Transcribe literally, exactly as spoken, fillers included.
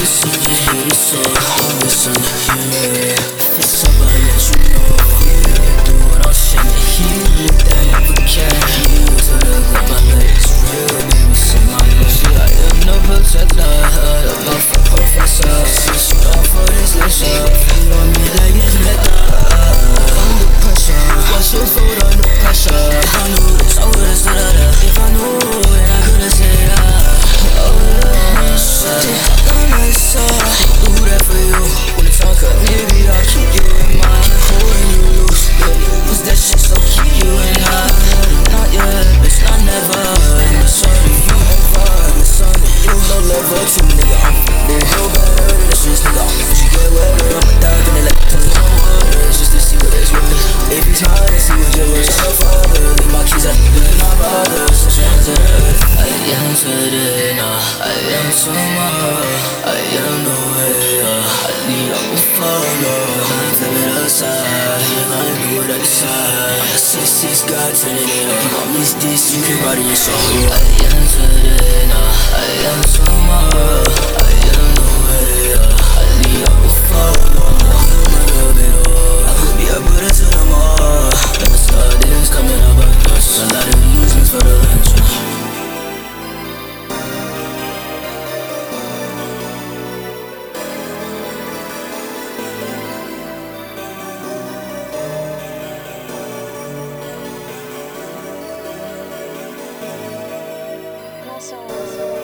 listen, you hear the soul. Don't listen, yeah. If it's up, I'll let you know. Yeah, do what I'm saying to heal it, then if I can. You to the grip, my legs real, baby, see my mercy. I am no protector, I'm not for professor. Since you off for this lecture, you want me to get better. Under pressure, watch your foot under pressure. If I knew this, I would've stood up there. If I knew, then I could've said ah. Oh yeah, take the lights off. Do that for you. When it's all cut, maybe I'll keep you in mind. Keep holding you loose, yeah. Cause that shit so keep you in line. Not yet, bitch, not never. In the sun to you, ever. In the sun to you, no level two, nigga. I'm finna do better than the streets, nigga. I'm gonna you get wetter. I'm a dog in the left, cause no words, just to see what it's worth. If you try to see what you're worth, so father, leave my keys at the my brothers. Since hands to the earth, I am today, nah. I am tomorrow, I am no way, uh, I need up a follow. I'm flip it aside, you're gonna do what I decide. Six, six, God turning it on. You want me this, you can ride in your soul. I am today, nah. I am tomorrow, I am no way, uh, I need up a follow. I'm a little bit old, I could be a Buddha to the mall. But the stardust coming up a bunch. A lot of reasons for the lunch. Also